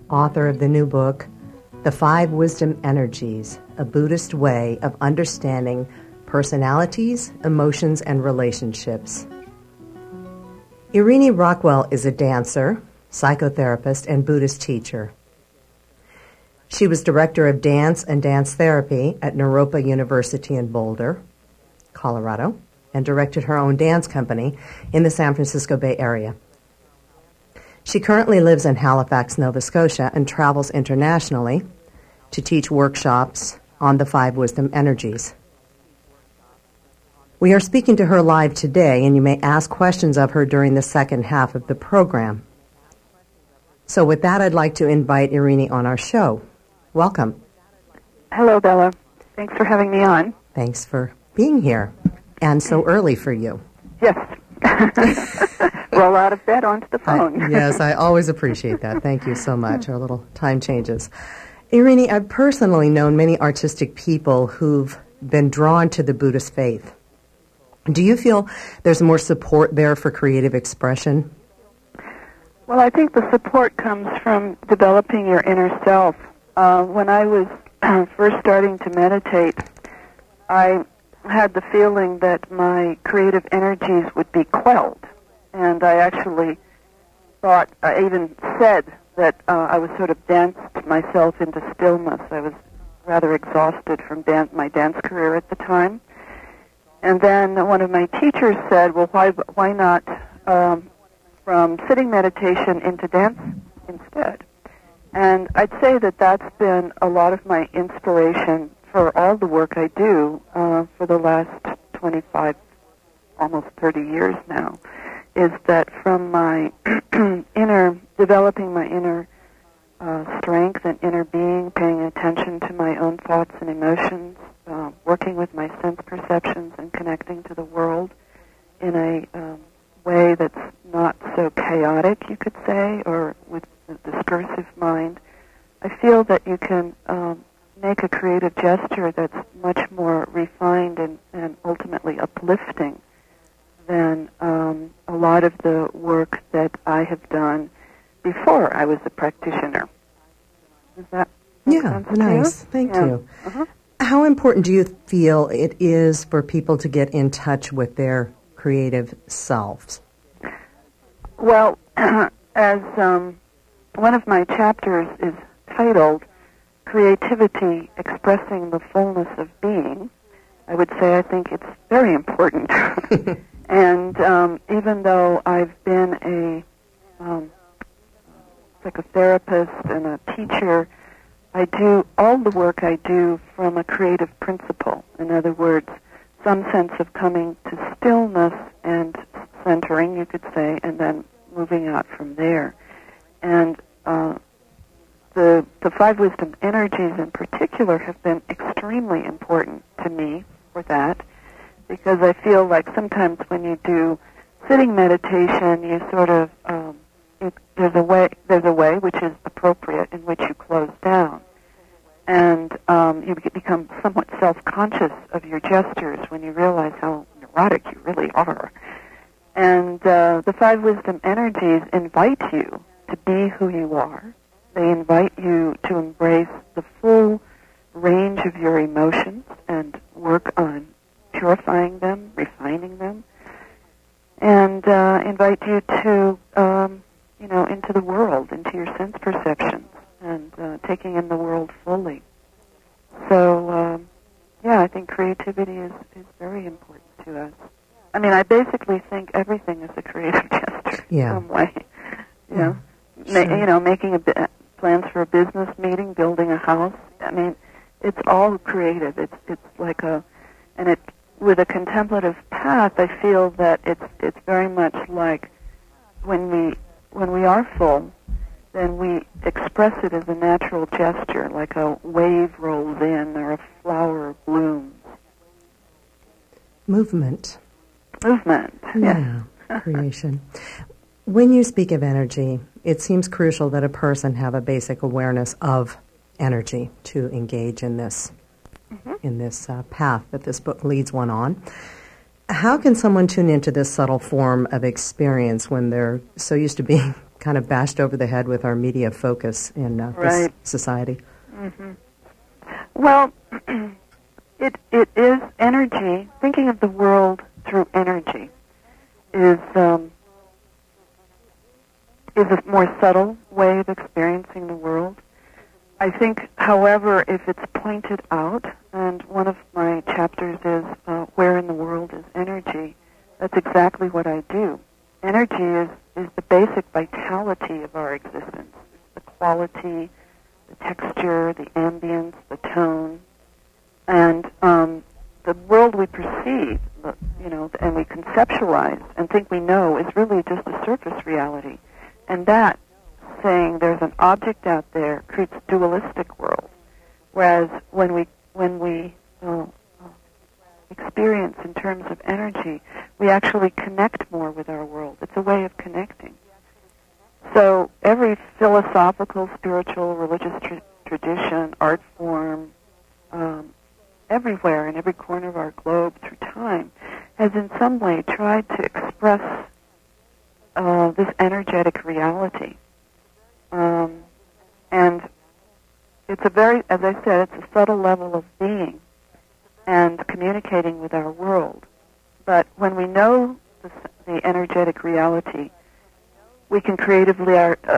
author of the new book, The 5 Wisdom Energies, a Buddhist way of understanding personalities, emotions, and relationships. Irini Rockwell is a dancer, psychotherapist, and Buddhist teacher. She was director of dance and dance therapy at Naropa University in Boulder, Colorado, and directed her own dance company in the San Francisco Bay Area. She currently lives in Halifax, Nova Scotia, and travels internationally to teach workshops on the 5 wisdom energies. We are speaking to her live today, and you may ask questions of her during the second half of the program. So with that, I'd like to invite Irini on our show. Welcome. Hello, Bella. Thanks for having me on. Thanks for being here, and so early for you. Yes. Roll out of bed onto the phone. Yes, I always appreciate that. Thank you so much. Our little time changes. Irini, I've personally known many artistic people who've been drawn to the Buddhist faith. Do you feel there's more support there for creative expression? Well, I think the support comes from developing your inner self. When I was first starting to meditate, I had the feeling that my creative energies would be quelled. And I actually thought, I even said that I was sort of danced myself into stillness. I was rather exhausted from my dance career at the time. And then one of my teachers said, well, why not from sitting meditation into dance instead? And I'd say that that's been a lot of my inspiration for all the work I do for the last 25, almost 30 years now, is that from my developing my inner strength and inner being, paying attention to my own thoughts and emotions, working with my sense perceptions and connecting to the world in a way that's not so chaotic, you could say, or with a discursive mind, I feel that you can make a creative gesture that's much more refined and ultimately uplifting than a lot of the work that I have done before I was a practitioner. Is that Yeah, nice. Thank you. Uh-huh. How important do you feel it is for people to get in touch with their creative selves? Well, as one of my chapters is titled Creativity Expressing the Fullness of Being, I would say I think it's very important. And even though I've been a psychotherapist and a teacher, I do all the work I do from a creative principle. In other words, some sense of coming to stillness and centering, you could say, and then moving out from there. And the 5 wisdom energies in particular have been extremely important to me for that, because I feel like sometimes when you do sitting meditation, you sort of there's a way which is appropriate in which you close down, and you become somewhat self-conscious of your gestures when you realize how neurotic you really are. And the 5 wisdom energies invite you to be who you are. They invite you to embrace the full range of your emotions and work on purifying them, refining them, and invite you to, into the world, into your sense perceptions, and taking in the world fully. So, I think creativity is very important to us. I mean, I basically think everything is a creative gesture in some way. Making plans for a business meeting, building a house. I mean, it's all creative. It's like with a contemplative path, I feel that it's very much like when we are full, then we express it as a natural gesture, like a wave rolls in or a flower blooms. Movement. Yeah. Creation. When you speak of energy, it seems crucial that a person have a basic awareness of energy to engage in this path that this book leads one on. How can someone tune into this subtle form of experience when they're so used to being kind of bashed over the head with our media focus in this society. Mm-hmm. Well, it is energy. Thinking of the world through energy is a more subtle way of experiencing the world. I think, however, if it's pointed out, and one of my chapters is Where in the World is Energy, that's exactly what I do. Energy is the basic vitality of our existence. It's the quality, the texture, the ambience, the tone, and the world we perceive, and we conceptualize and think we know is really just a surface reality. And that, saying there's an object out there, creates a dualistic world. Whereas when we experience in terms of energy, we actually connect more with our world. It's a way of connecting. So every philosophical, spiritual, religious tradition, art form, everywhere in every corner of our globe through time has in some way tried to express this energetic reality. And it's a very, as I said, it's a subtle level of being and communicating with our world. But when we know the energetic reality, we can creatively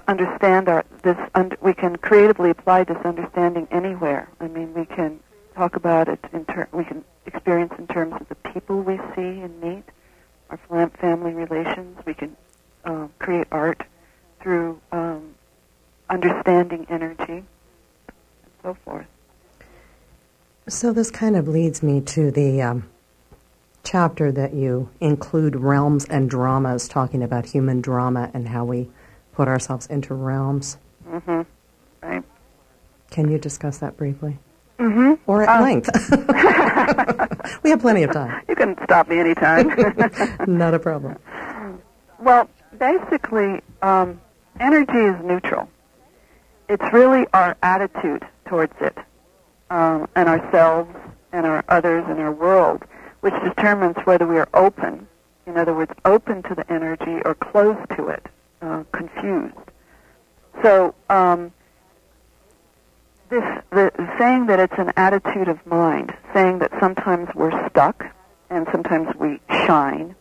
we can creatively apply this understanding anywhere. I mean, we can talk about it we can experience in terms of the people we see and meet, our family relations. We can create art through understanding energy, and so forth. So this kind of leads me to the chapter that you include realms and dramas, talking about human drama and how we put ourselves into realms. Mm-hmm. Right. Can you discuss that briefly? Mm-hmm. Or at length? We have plenty of time. You can stop me anytime. Not a problem. Well, basically, energy is neutral. It's really our attitude towards it, and ourselves and our others and our world, which determines whether we are open, in other words, open to the energy, or closed to it, confused. So the saying that it's an attitude of mind, saying that sometimes we're stuck and sometimes we shine,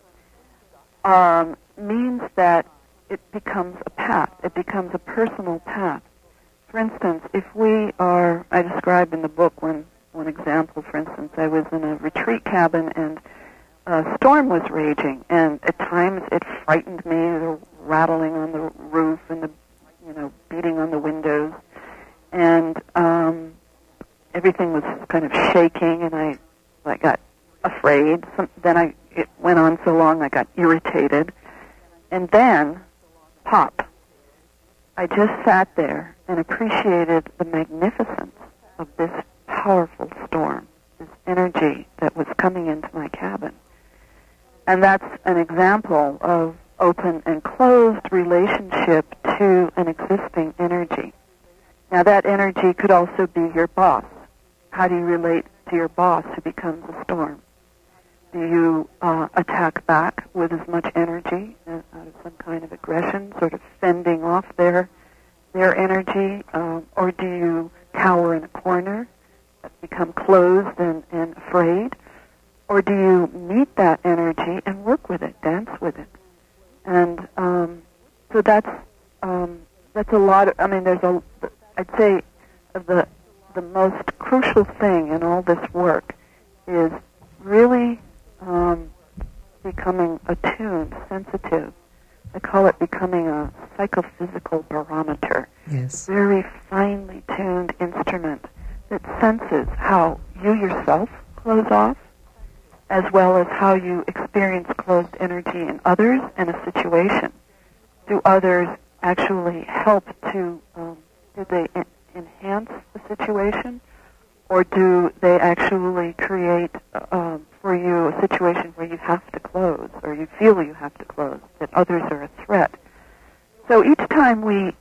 means that it becomes a path. It becomes a personal path. For instance, if we are, I described in the book one example, for instance, I was in a retreat cabin and a storm was raging, and at times it frightened me, the rattling on the roof and the, beating on the windows, and everything was kind of shaking, and I got afraid. Then it went on so long I got irritated, and then, pop, I just sat there and appreciated the magnificence of this powerful storm, this energy that was coming into my cabin. And that's an example of open and closed relationship to an existing energy. Now that energy could also be your boss. How do you relate to your boss who becomes a storm? Do you attack back with as much energy out of some kind of aggression, sort of fending off their energy, or do you cower in a corner, become closed and afraid, or do you meet that energy and work with it, dance with it? And so that's a lot. I'd say the most crucial thing in all this work is really becoming attuned, sensitive. I call it becoming a psychophysical barometer. Yes. A very finely tuned instrument that senses how you yourself close off, as well as how you experience closed energy in others and a situation. Do others actually help to, do they enhance the situation, or do they actually create for you a situation where you have to close, or you feel you have to close, that others are a threat? So each time we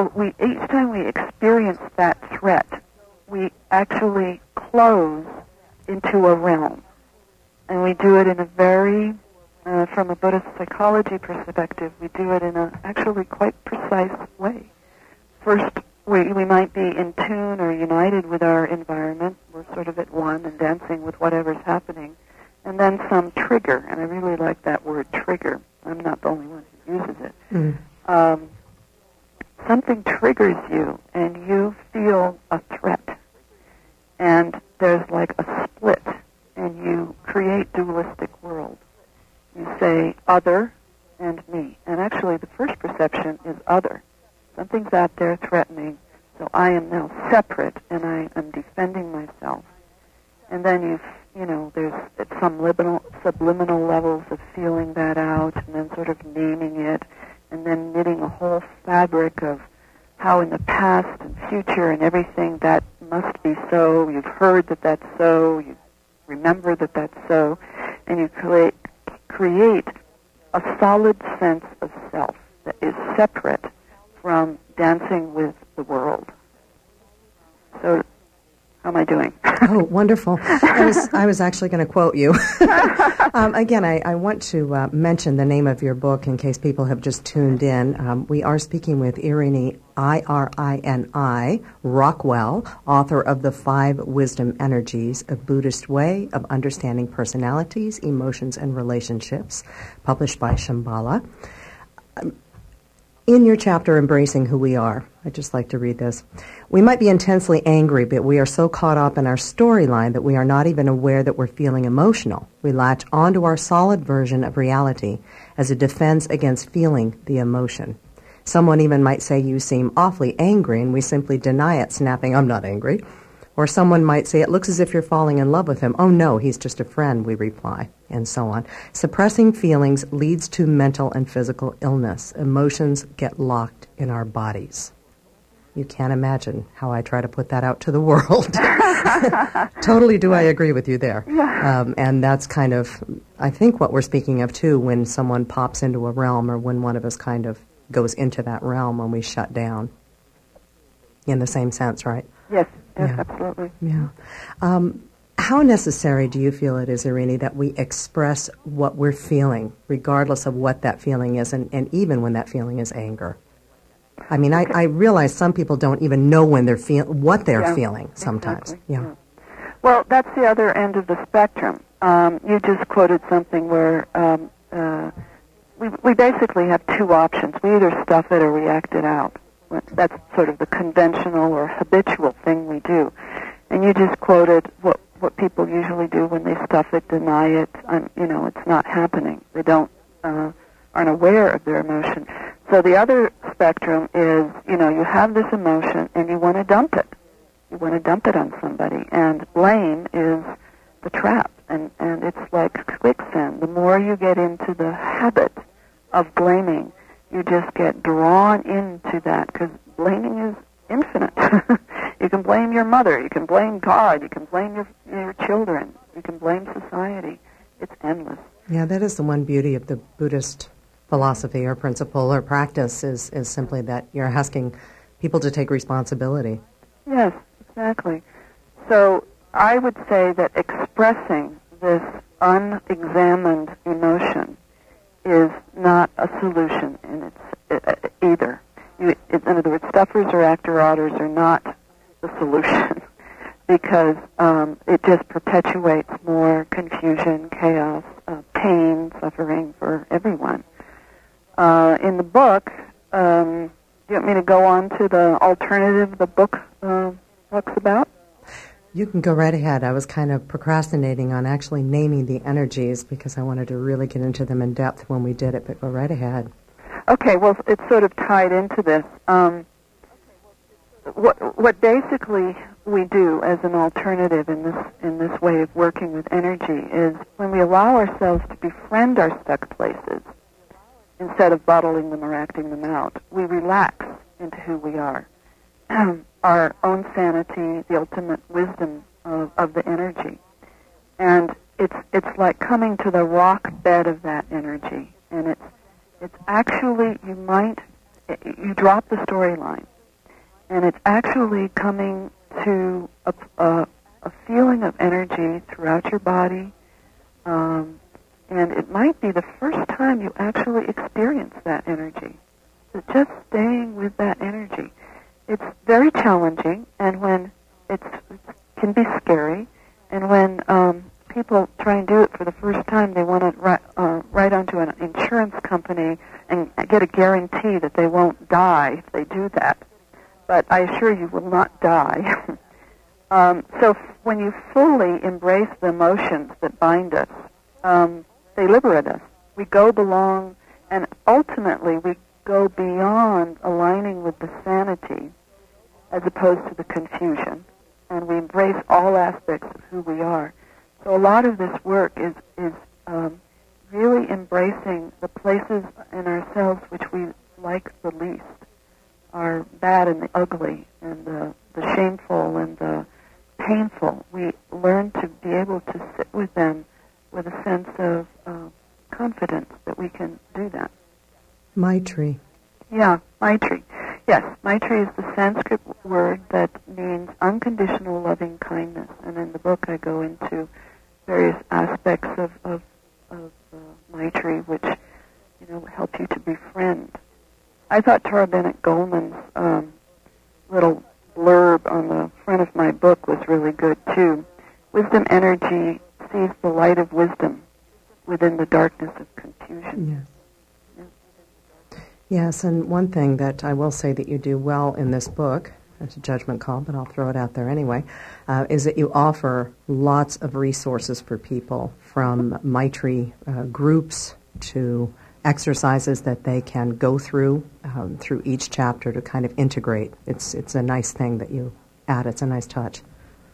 experience that threat, we actually close into a realm, and we do it in a very from a Buddhist psychology perspective, we do it in a actually quite precise way. First, we might be in tune or united with our environment. We're sort of at one and dancing with whatever's happening. And then some trigger, and I really like that word, trigger. I'm not the only one who uses it. Something triggers you, and you feel a threat. And there's like a split, and you create dualistic worlds. You say other and me. And actually the first perception is other. Something's out there threatening, so I am now separate, and I am defending myself. And then there's some subliminal levels of feeling that out, and then sort of naming it, and then knitting a whole fabric of how in the past and future and everything that must be so. You've heard that that's so. You remember that that's so. And you create a solid sense of self that is separate from dancing with the world. So, how am I doing? Oh, wonderful. I was actually going to quote you. Again, I want to mention the name of your book in case people have just tuned in. We are speaking with Irini, Irini Rockwell, author of The 5 Wisdom Energies, A Buddhist Way of Understanding Personalities, Emotions, and Relationships, published by Shambhala. In your chapter, Embracing Who We Are, I'd just like to read this. We might be intensely angry, but we are so caught up in our storyline that we are not even aware that we're feeling emotional. We latch onto our solid version of reality as a defense against feeling the emotion. Someone even might say you seem awfully angry, and we simply deny it, snapping, I'm not angry. Or someone might say, it looks as if you're falling in love with him. Oh no, he's just a friend, we reply, and so on. Suppressing feelings leads to mental and physical illness. Emotions get locked in our bodies. You can't imagine how I try to put that out to the world. Totally do I agree with you there. Yeah. And that's kind of, I think, what we're speaking of too, when someone pops into a realm or when one of us kind of goes into that realm when we shut down. In the same sense, right? Yes, Yeah. absolutely. Yeah. How necessary do you feel it is, Irini, that we express what we're feeling, regardless of what that feeling is, and even when that feeling is anger? I mean, I realize some people don't even know when they're what they're feeling sometimes. Exactly. Yeah. Well, that's the other end of the spectrum. You just quoted something where we basically have two options. We either stuff it or we act it out. That's sort of the conventional or habitual thing we do. And you just quoted what people usually do when they stuff it, deny it. It's not happening. They aren't aware of their emotion. So the other spectrum is, you have this emotion and you want to dump it. You want to dump it on somebody. And blame is the trap. And it's like quicksand. The more you get into the habit of blaming, you just get drawn into that, because blaming is infinite. You can blame your mother, you can blame God, you can blame your children, you can blame society. It's endless. Yeah, that is the one beauty of the Buddhist philosophy or principle or practice is simply that you're asking people to take responsibility. Yes, exactly. So I would say that expressing this unexamined emotion is not a solution in either. In other words, stuffers or actor-otters are not the solution because it just perpetuates more confusion, chaos, pain, suffering for everyone. In the book, do you want me to go on to the alternative the book talks about? You can go right ahead. I was kind of procrastinating on actually naming the energies because I wanted to really get into them in depth when we did it, but go right ahead. Okay, well, it's sort of tied into this. What basically we do as an alternative in this way of working with energy is when we allow ourselves to befriend our stuck places instead of bottling them or acting them out, we relax into who we are. Our own sanity, the ultimate wisdom of the energy. And it's like coming to the rock bed of that energy. And it's actually, you drop the storyline. And it's actually coming to a feeling of energy throughout your body, and it might be the first time you actually experience that energy. So just staying with that energy. It's very challenging, and when it can be scary, and when people try and do it for the first time, they want to write onto an insurance company and get a guarantee that they won't die if they do that. But I assure you will not die. So when you fully embrace the emotions that bind us, they liberate us. We go belong, and ultimately we go beyond aligning with the sanity as opposed to the confusion, and we embrace all aspects of who we are. So a lot of this work is really embracing the places in ourselves which we like the least, are bad and the ugly and the shameful and the painful. We learn to be able to sit with them with a sense of confidence that we can do that. Maitri. Yeah, Maitri. Yes, Maitri is the Sanskrit word that means unconditional loving kindness. And in the book I go into various aspects of Maitri which, help you to befriend. I thought Tara Bennett Goldman's little blurb on the front of my book was really good too. Wisdom energy sees the light of wisdom within the darkness of confusion. Yes. Yeah. Yes, and one thing that I will say that you do well in this book, it's a judgment call, but I'll throw it out there anyway, is that you offer lots of resources for people, from Maitri groups to exercises that they can go through each chapter to kind of integrate. It's a nice thing that you add. It's a nice touch.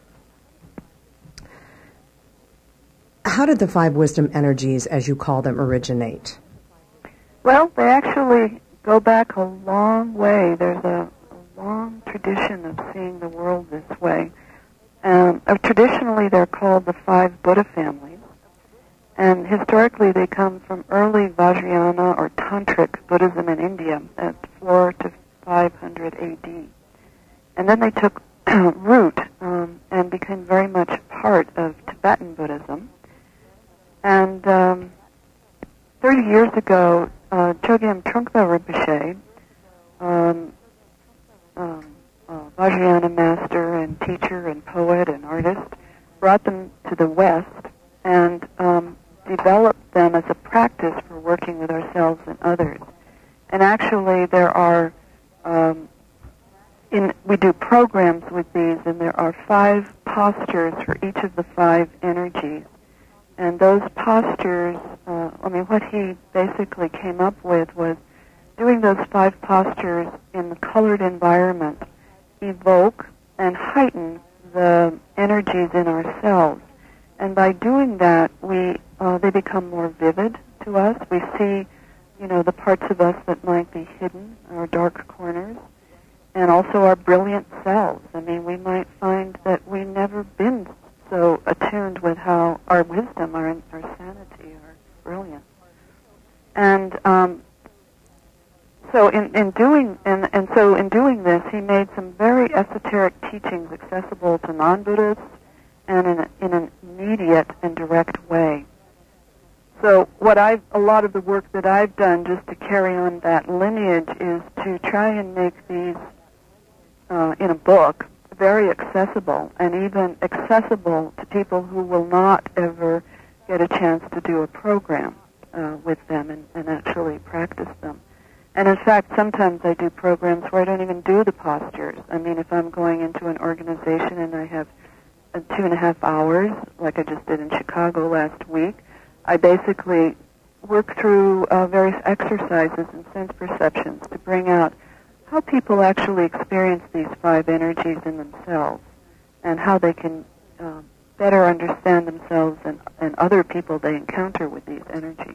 How did the 5 wisdom energies, as you call them, originate? Well, they actually go back a long way. There's a long tradition of seeing the world this way. Traditionally, they're called the 5 Buddha families. And historically, they come from early Vajrayana or Tantric Buddhism in India at 4 to 500 AD. And then they took root and became very much part of Tibetan Buddhism. And 30 years ago, Chogyam Trungpa Rinpoche, Vajrayana master and teacher and poet and artist, brought them to the West and developed them as a practice for working with ourselves and others. And actually there are, we do programs with these, and there are 5 postures for each of the 5 energies. And those postures, what he basically came up with was doing those 5 postures in the colored environment evoke and heighten the energies in ourselves. And by doing that, they become more vivid to us. We see, the parts of us that might be hidden, our dark corners, and also our brilliant selves. We might find that we've never been so attuned with how our wisdom, our sanity, our brilliance. And so in doing this, he made some very esoteric teachings accessible to non-Buddhists and in an immediate and direct way. So a lot of the work that I've done just to carry on that lineage is to try and make these in a book very accessible, and even accessible to people who will not ever get a chance to do a program with them and actually practice them. And in fact, sometimes I do programs where I don't even do the postures. If I'm going into an organization and I have 2.5 hours, like I just did in Chicago last week, I basically work through various exercises and sense perceptions to bring out how people actually experience these 5 energies in themselves and how they can better understand themselves and other people they encounter with these energies.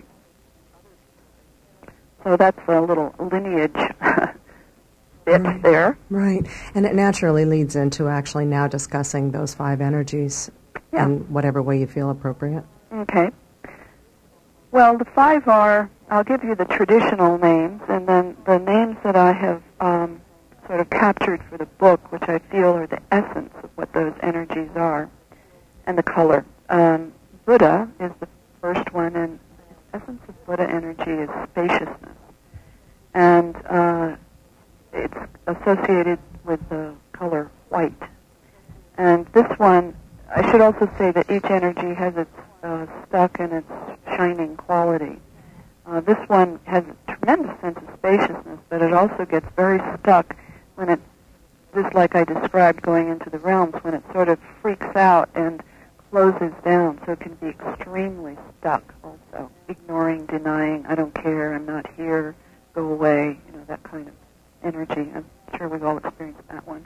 So that's a little lineage bit there. Right. And it naturally leads into actually now discussing those 5 energies in whatever way you feel appropriate. Okay. Well, the 5 are, I'll give you the traditional names, and then the names that I have sort of captured for the book, which I feel are the essence of what those energies are, and the color. Buddha is the first one, and essence of Buddha energy is spaciousness. And it's associated with the color white. And this one, I should also say that each energy has its stuck and its shining quality. This one has a tremendous sense of spaciousness, but it also gets very stuck when it, just like I described going into the realms, when it sort of freaks out and closes down, so it can be extremely stuck also, ignoring, denying, I don't care, I'm not here, go away, that kind of energy. I'm sure we've all experienced that one.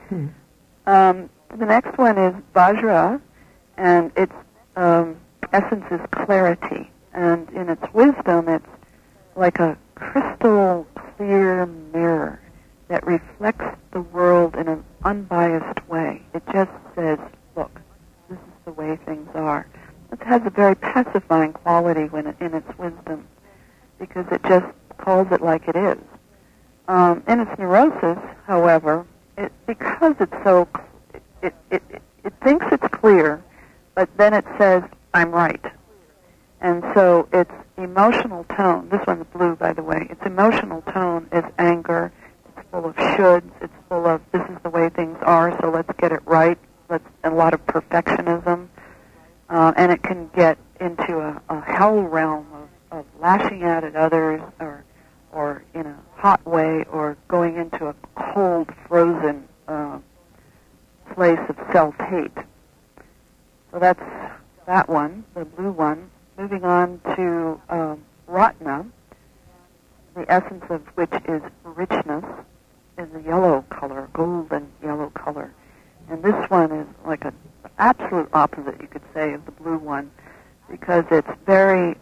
The next one is Vajra, and its essence is clarity. And in its wisdom, it's like a crystal clear mirror that reflects the world in an unbiased way. It just says, look, this is the way things are. It has a very pacifying quality in its wisdom, because it just calls it like it is. In its neurosis, however, because it's so, it thinks it's clear, but then it says, I'm right. And so its emotional tone, this one's blue, by the way, its emotional tone is anger. It's full of shoulds. It's full of, this is the way things are, so let's get it right. A lot of perfectionism. And it can get into a hell realm of lashing out at others, or in a hot way, or going into a cold, frozen place of self-hate. So that's that one, the blue one. Moving on to Ratna, the essence of which is richness, is a yellow color, golden yellow color. And this one is like an absolute opposite, you could say, of the blue one, because it's very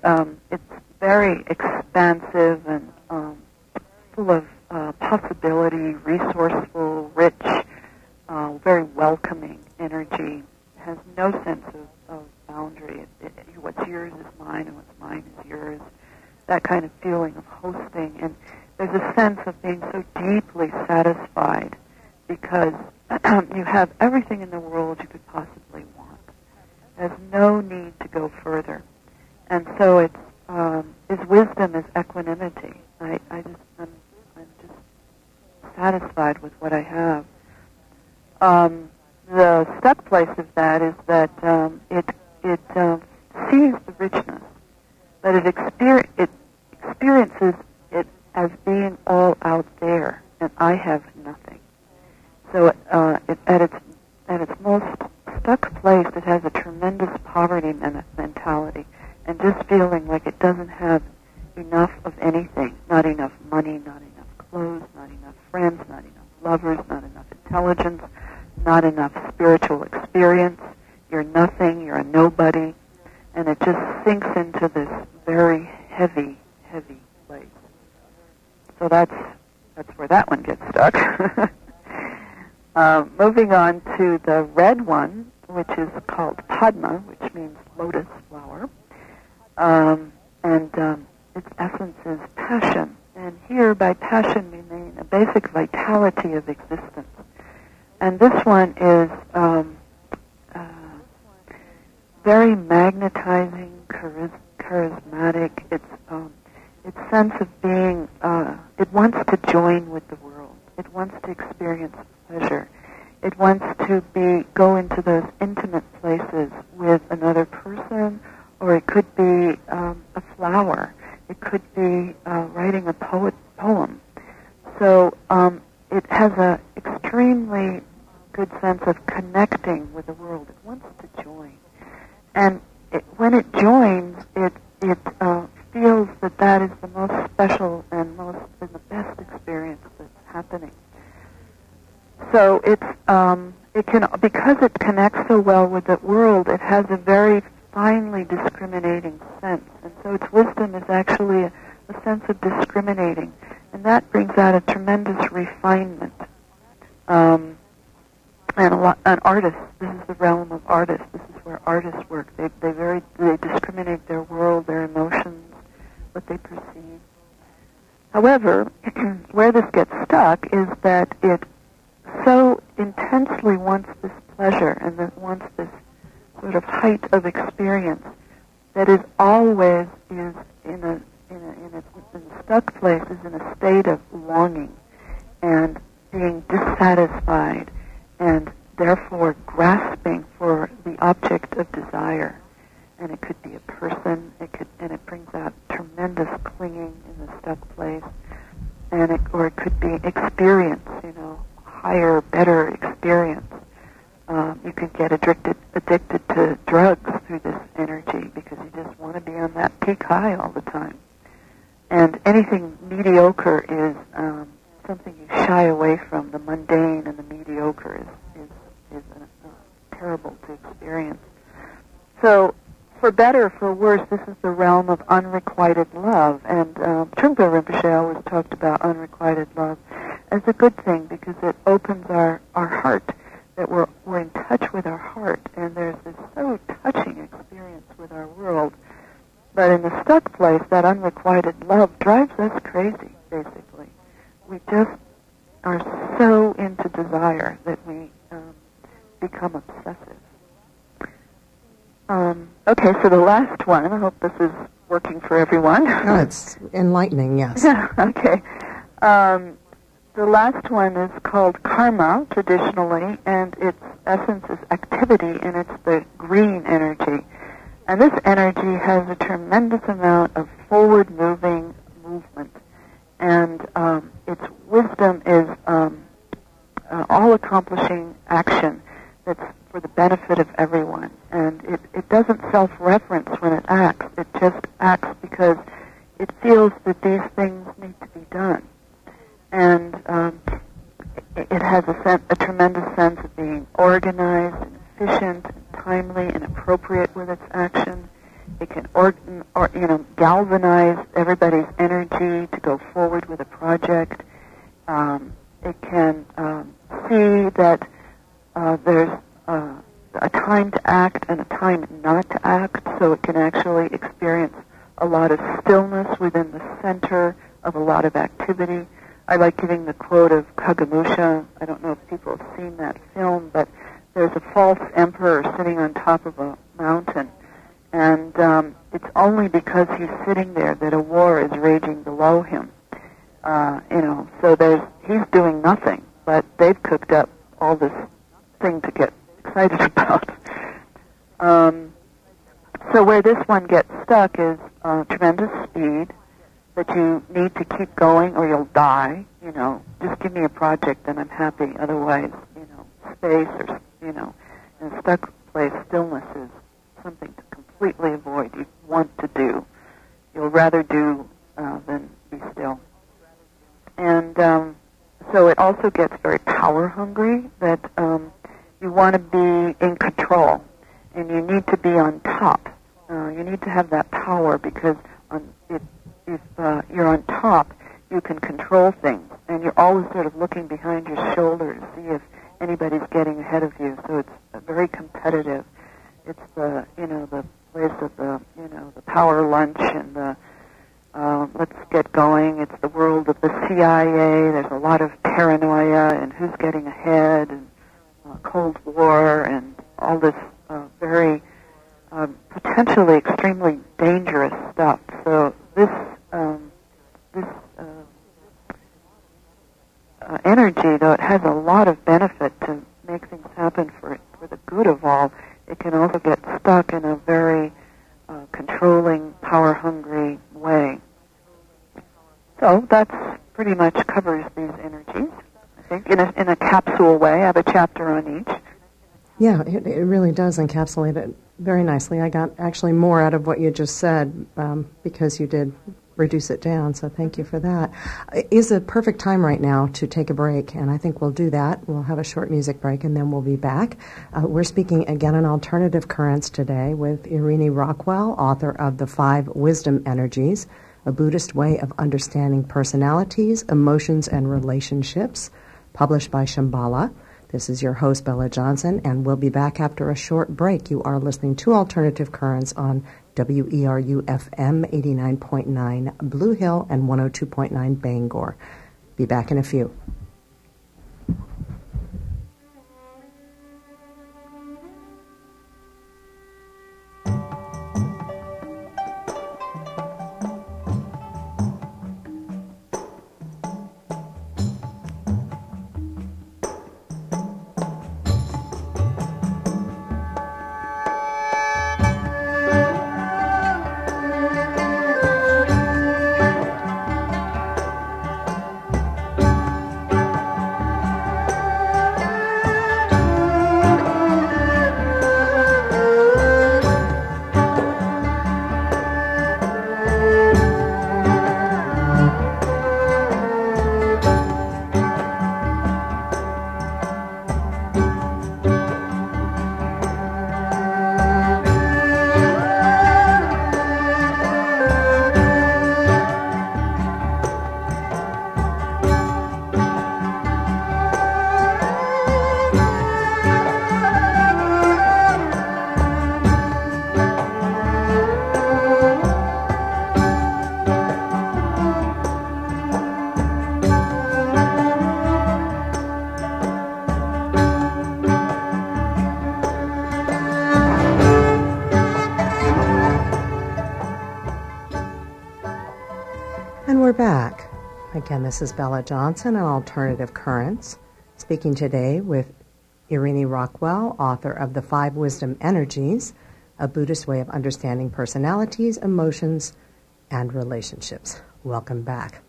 expansive and full of possibility, resourceful, rich, very welcoming energy. It has no sense of boundary. What's yours is mine, and what's mine is yours. That kind of feeling of hosting. And there's a sense of being so deeply satisfied because you have everything in the world you could possibly want. There's no need to go further. And so its wisdom is equanimity. I'm just satisfied with what I have. The stuck place of that is that it sees the richness, but it experiences it as being all out there, and I have nothing. So at its most stuck place, it has a tremendous poverty mentality, and just feeling like it doesn't have enough of anything, not enough money, not enough clothes, not enough friends, not enough lovers, not enough intelligence, not enough spiritual experience. You're nothing, you're a nobody, and it just sinks into this very heavy, heavy place. So that's where that one gets stuck. Moving on to the red one, which is called Padma, which means lotus flower, and its essence is passion. And here, by passion, we mean a basic vitality of existence. And this one is very magnetizing, charismatic. Its sense of being, it wants to join with the world. It wants to experience pleasure. It wants to go into those intimate places with another person, or it could be a flower. It could be writing a poem. So it has an extremely good sense of connecting with the world. It wants to join. And when it joins, it feels that is the most special and the best experience that's happening. So because it connects so well with the world, it has a very finely discriminating sense. And so its wisdom is actually a sense of discriminating. And that brings out a tremendous refinement. And artists, this is the realm of artists. This is where artists work. They discriminate their world, their emotions, what they perceive. However, where this gets stuck is that it so intensely wants this pleasure and that wants this sort of height of experience that is always is in a stuck place, is in a state of longing and being dissatisfied and therefore grasping for the object of desire. And it could be a person, and it brings out tremendous clinging in the stuck place, or it could be experience, higher, better experience. You could get addicted to drugs through this energy because you just want to be on that peak high all the time. And anything mediocre is something you shy away from. The mundane and the mediocre is terrible to experience. So, for better or for worse, this is the realm of unrequited love. And Trungpa Rinpoche always talked about unrequited love as a good thing because it opens our heart, that we're in touch with our heart. And there's this so touching experience with our world. But in the stuck place, that unrequited love drives us crazy, basically. We just are so into desire that we become obsessive. Okay, so the last one, I hope this is working for everyone. Oh, it's enlightening, yes. Okay. The last one is called karma, traditionally, and its essence is activity, and it's the green energy. And this energy has a tremendous amount of forward-moving movement, and its wisdom is all-accomplishing action that's for the benefit of everyone. And it doesn't self-reference when it acts. It just acts because it feels that these things need to be done. And it has a tremendous sense of being organized and efficient and timely and appropriate with its action. It can galvanize everybody's energy to go forward with a project. It can see that there's a time to act and a time not to act, so it can actually experience a lot of stillness within the center of a lot of activity. I like giving the quote of Kagamusha. I don't know if people have seen that film, but there's a false emperor sitting on top of a mountain, and it's only because he's sitting there that a war is raging below him. So he's doing nothing, but they've cooked up all this thing to get excited about. So where this one gets stuck is tremendous speed, that you need to keep going or you'll die. Just give me a project and I'm happy. Otherwise, space or, in a stuck place, stillness is something to completely avoid. You want to do. You'll rather do than be still. And so it also gets very power hungry, that you want to be in control, and you need to be on top. You need to have that power because if you're on top, you can control things, and you're always sort of looking behind your shoulder to see if anybody's getting ahead of you. So it's very competitive. It's the place of the power lunch and the let's get going. It's the world of the CIA. There's a lot of paranoia and who's getting ahead and Cold War and all this very potentially extremely dangerous stuff. So this energy, though it has a lot of benefit to make things happen for the good of all, it can also get stuck in a very controlling, power-hungry way. So that's pretty much covers these energies, I think, in a capsule way. I have a chapter on each. Yeah, it really does encapsulate it very nicely. I got actually more out of what you just said because you did reduce it down, so thank you for that. It is a perfect time right now to take a break, and I think we'll do that. We'll have a short music break, and then we'll be back. We're speaking again on alternative currents today with Irini Rockwell, author of The 5 Wisdom Energies, a Buddhist way of understanding personalities, emotions, and relationships, published by Shambhala. This is your host, Bella Johnson, and we'll be back after a short break. You are listening to Alternative Currents on WERU-FM 89.9 Blue Hill and 102.9 Bangor. Be back in a few. And we're back. Again, this is Bella Johnson on Alternative Currents, speaking today with Irini Rockwell, author of The Five Wisdom Energies, a Buddhist way of understanding personalities, emotions, and relationships. Welcome back.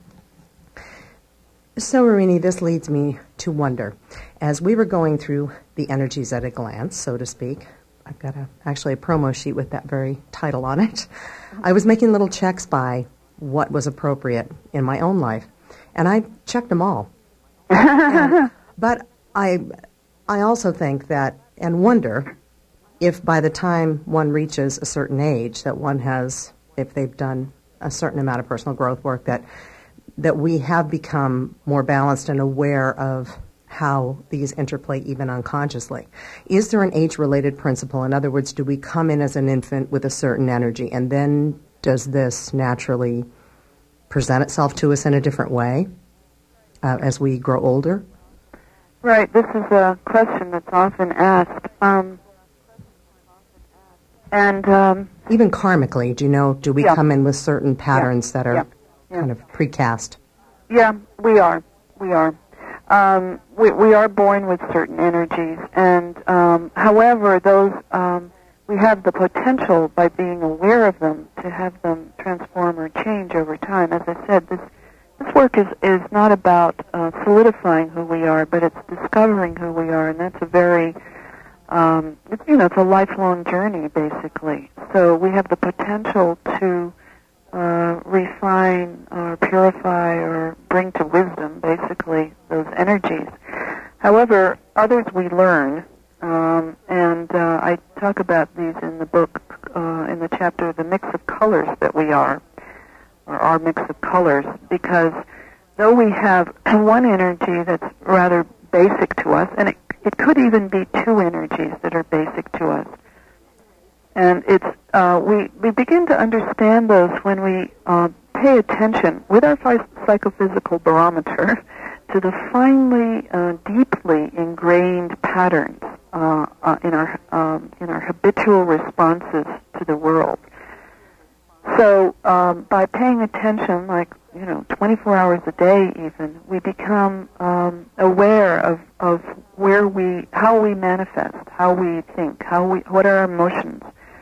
So, Irini, this leads me to wonder. As we were going through the energies at a glance, so to speak, I've got actually a promo sheet with that very title on it. I was making little checks by what was appropriate in my own life, and I checked them all. But I also think that, and wonder, if by the time one reaches a certain age, that one has, if they've done a certain amount of personal growth work, that we have become more balanced and aware of how these interplay even unconsciously. Is there an age-related principle? In other words, do we come in as an infant with a certain energy, and then does this naturally present itself to us in a different way as we grow older? Right. This is a question that's often asked. Even karmically, do we come in with certain patterns that are kind of precast? Yeah, we are. We are. We are born with certain energies, and however, those we have the potential, by being aware of them, to have them transform or change over time. As I said, this work is not about solidifying who we are, but it's discovering who we are, and that's a very it's a lifelong journey, basically. So we have the potential to refine or purify or bring to wisdom, basically, those energies. However, others we learn, and I talk about these in the book, in the chapter, The Mix of Colors That We Are, or Our Mix of Colors, because though we have one energy that's rather basic to us, and it could even be two energies that are basic to us, and it's we begin to understand those when we pay attention with our psychophysical barometer to the finely, deeply ingrained patterns in our habitual responses to the world. So by paying attention, 24 hours a day even, we become aware of how we manifest, how we think, what are our emotions,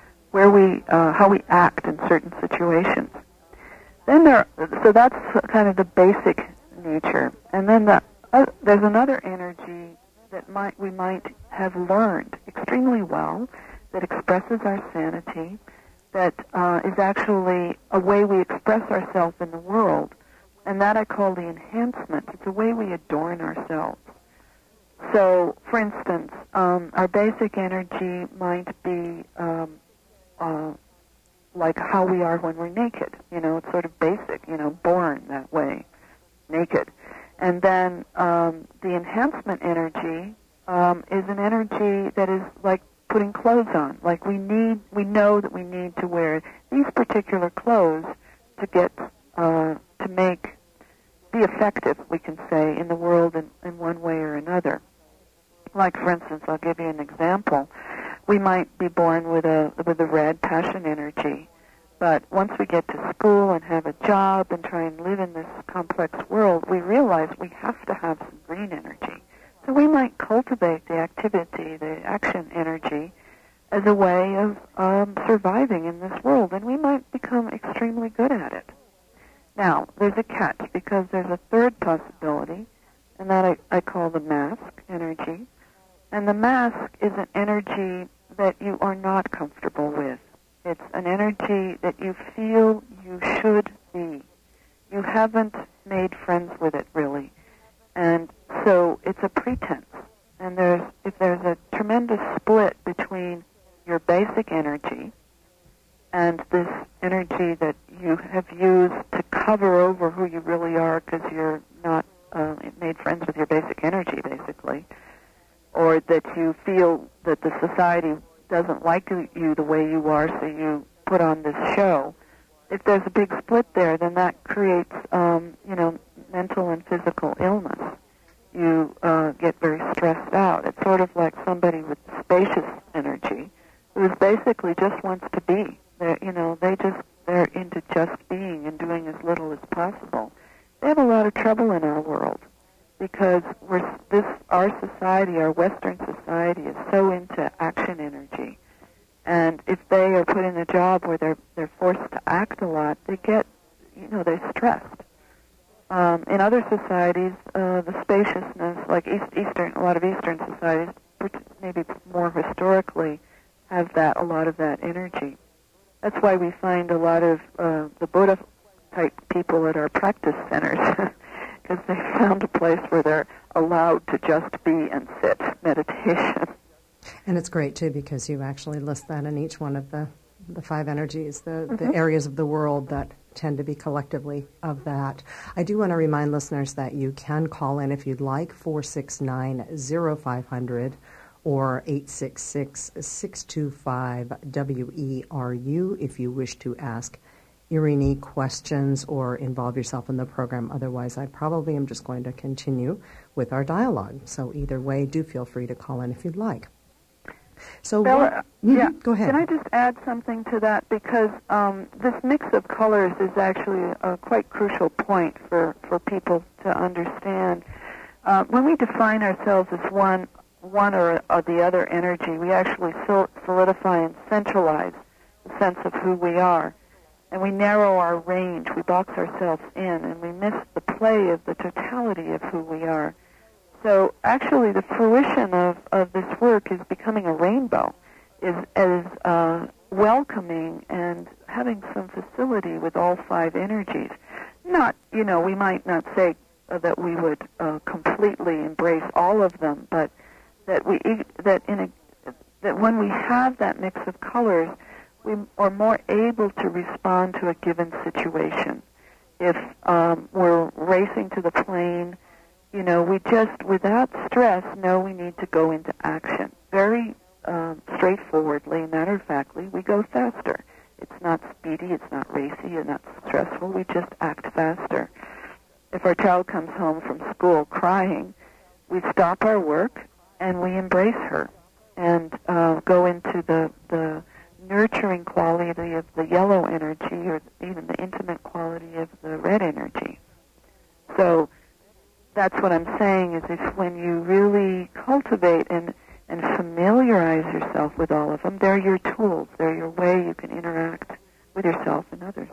how we act in certain situations. Then so that's kind of the basic nature, and then there's another energy that we might have learned extremely well, that expresses our sanity, that is actually a way we express ourselves in the world, and that I call the enhancement. It's a way we adorn ourselves. So, for instance, our basic energy might be like how we are when we're naked. It's sort of basic, born that way, naked. And then the enhancement energy is an energy that is like putting clothes on. Like we know that we need to wear these particular clothes to be effective, we can say, in the world in one way or another. Like, for instance, I'll give you an example. We might be born with a red passion energy, but once we get to school and have a job and try and live in this complex world, we realize we have to have some green energy. So we might cultivate the activity, the action energy, as a way of surviving in this world, and we might become extremely good at it. Now, there's a catch, because there's a third possibility, and that I call the mask energy. And the mask is an energy that you are not comfortable with. It's an energy that you feel you should be. You haven't made friends with it, really. And so it's a pretense. And if there's a tremendous split between your basic energy and this energy that you have used to cover over who you really are because you're not made friends with your basic energy, basically, or that you feel that the society doesn't like you the way you are, so you put on this show. If there's a big split there, then that creates, mental and physical illness. You get very stressed out. It's sort of like somebody with spacious energy who basically just wants to be. They're into just being and doing doing as little as possible. They have a lot of trouble in our world because our society, our Western society, is so into action energy. And if they are put in a job where they're forced to act a lot, they're stressed. In other societies, the spaciousness, like a lot of Eastern societies, maybe more historically, have a lot of that energy. That's why we find a lot of the Buddha-type people at our practice centers, because they found a place where they're allowed to just be and sit, meditation. And it's great, too, because you actually list that in each one of the five energies, the areas of the world that tend to be collectively of that. I do want to remind listeners that you can call in if you'd like, 469-0500 or 866-625-WERU if you wish to ask Irini questions or involve yourself in the program. Otherwise, I probably am just going to continue with our dialogue. So either way, do feel free to call in if you'd like. So, Bella, go ahead. Can I just add something to that? Because this mix of colors is actually a quite crucial point for people to understand. When we define ourselves as one or the other energy, we actually solidify and centralize the sense of who we are. And we narrow our range, we box ourselves in, and we miss the play of the totality of who we are. So actually the fruition of this work is becoming a rainbow, is welcoming and having some facility with all five energies. Not, we might not say that we would completely embrace all of them, but that when we have that mix of colors, we are more able to respond to a given situation. If we're racing to the plane, we just, without stress, know we need to go into action. Very straightforwardly, matter-of-factly, we go faster. It's not speedy, it's not racy, it's not stressful. We just act faster. If our child comes home from school crying, we stop our work and we embrace her and go into the nurturing quality of the yellow energy or even the intimate quality of the red energy. So that's what I'm saying is when you really cultivate and familiarize yourself with all of them, they're your tools. They're your way you can interact with yourself and others.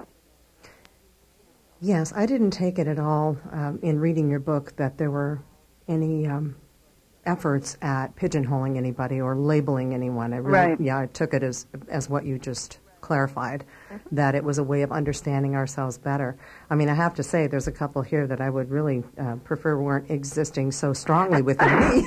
Yes, I didn't take it at all in reading your book that there were any efforts at pigeonholing anybody or labeling anyone. I took it as what you just clarified, that it was a way of understanding ourselves better. I mean, I have to say, there's a couple here that I would really prefer weren't existing so strongly within me.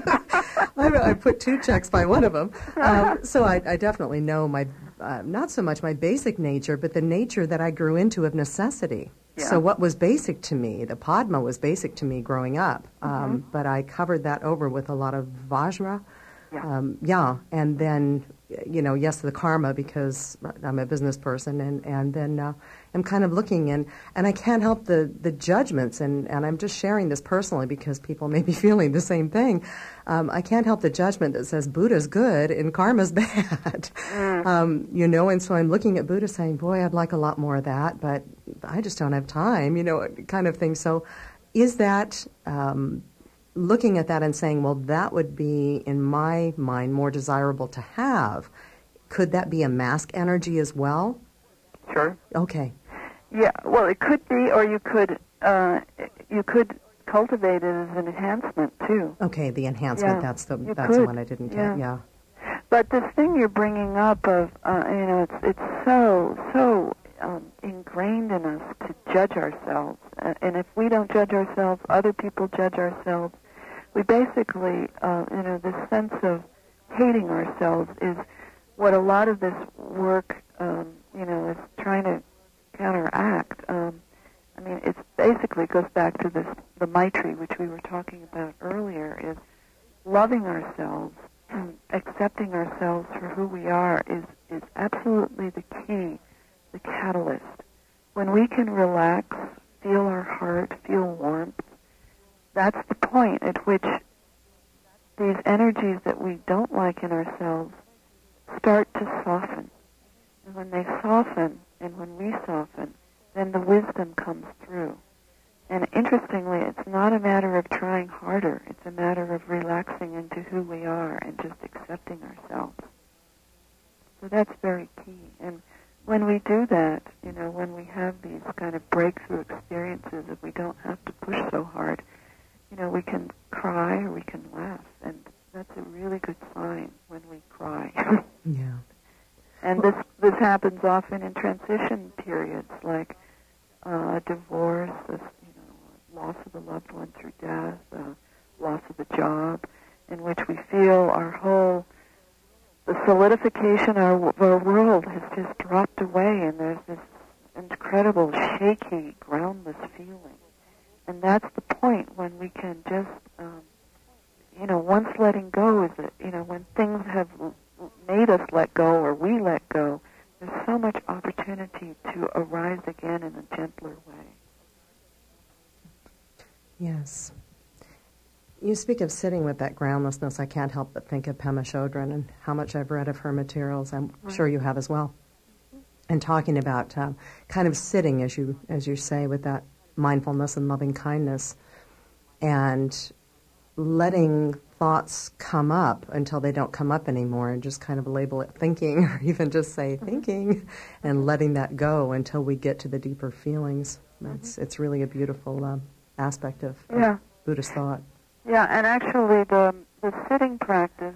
I put 2 checks by one of them. So I definitely know my, not so much my basic nature, but the nature that I grew into of necessity. Yeah. So what was basic to me, the Padma was basic to me growing up, but I covered that over with a lot of Vajra. And then, yes, the karma, because I'm a business person, and then I'm kind of looking in, and I can't help the judgments, and I'm just sharing this personally because people may be feeling the same thing. I can't help the judgment that says Buddha's good and karma's bad. And so I'm looking at Buddha saying, boy, I'd like a lot more of that, but I just don't have time, kind of thing. So is that... looking at that and saying, well, that would be, in my mind, more desirable to have. Could that be a mask energy as well? Sure. Okay. Yeah, well, it could be, or you could cultivate it as an enhancement, too. Okay, the enhancement, yeah, that's the one I didn't get, yeah. But this thing you're bringing up of, it's so ingrained in us to judge ourselves. And if we don't judge ourselves, other people judge ourselves. We basically, this sense of hating ourselves is what a lot of this work, is trying to counteract. It basically goes back to the Maitri, which we were talking about earlier, is loving ourselves, accepting ourselves for who we are is absolutely the key, the catalyst. When we can relax, feel our heart, feel warmth, that's the point at which these energies that we don't like in ourselves start to soften. And when they soften, and when we soften, then the wisdom comes through. And interestingly, it's not a matter of trying harder. It's a matter of relaxing into who we are and just accepting ourselves. So that's very key. And when we do that, when we have these kind of breakthrough experiences, if we don't have to push so hard, we can cry or we can laugh. And that's a really good sign when we cry. Yeah. And this happens often in transition periods, like a divorce, loss of a loved one through death, loss of a job, in which we feel the solidification of our world has just dropped away, and there's this incredible, shaky, groundless feeling. And that's the point when we can just, once letting go is, when things have made us let go or we let go, there's so much opportunity to arise again in a gentler way. Yes. You speak of sitting with that groundlessness. I can't help but think of Pema Chodron and how much I've read of her materials. I'm sure you have as well. And talking about kind of sitting, as you say, with that mindfulness and loving kindness, and letting thoughts come up until they don't come up anymore, and just kind of label it thinking, or even just say thinking, and letting that go until we get to the deeper feelings. It's really a beautiful aspect of Buddhist thought. Yeah, and actually the sitting practice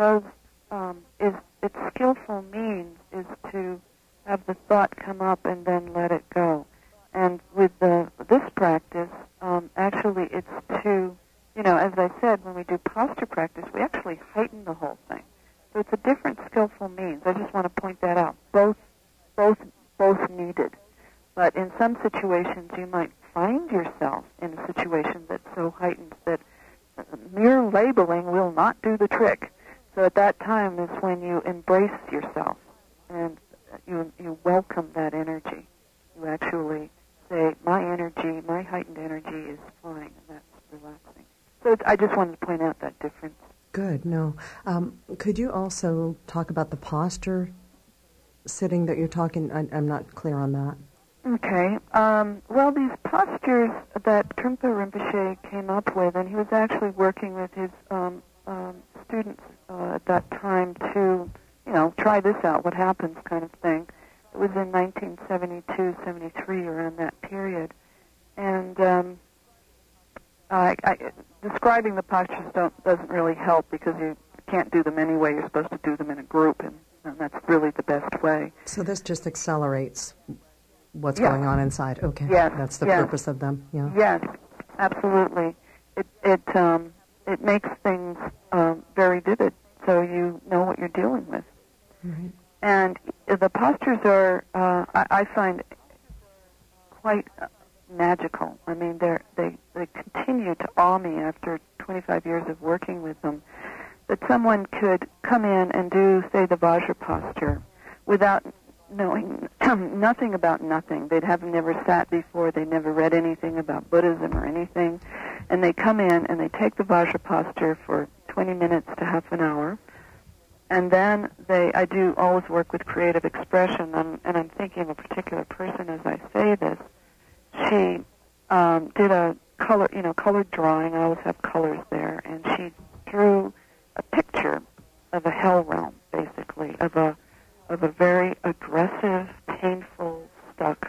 its skillful means is to have the thought come up and then let it go. And with this practice, actually it's to, as I said, when we do posture practice, we actually heighten the whole thing. So it's a different skillful means. I just want to point that out. Both needed. But in some situations, you might find yourself in a situation that's so heightened that mere labeling will not do the trick. So at that time is when you embrace yourself and you welcome that energy. You actually say, my energy, my heightened energy is fine, and that's relaxing. So I just wanted to point out that difference. Good. No. Could you also talk about the posture sitting that you're talking? I'm not clear on that. Okay. Well, these postures that Trungpa Rinpoche came up with, and he was actually working with his students at that time to, try this out, what happens kind of thing. It was in 1972, 73, around that period. And describing the postures doesn't really help because you can't do them anyway. You're supposed to do them in a group, and that's really the best way. So this just accelerates what's going on inside. Okay. Yes. That's the purpose of them. Yeah. Yes, absolutely. It makes things very vivid, so you know what you're dealing with. Right. And the postures are, I find, quite magical. I mean, they continue to awe me after 25 years of working with them. That someone could come in and do, say, the Vajra posture without knowing nothing about nothing. They'd have never sat before. They never read anything about Buddhism or anything. And they come in and they take the Vajra posture for 20 minutes to half an hour. And then I do always work with creative expression, and I'm thinking of a particular person as I say this. She did a colored drawing. I always have colors there, and she drew a picture of a hell realm, basically, of a very aggressive, painful, stuck,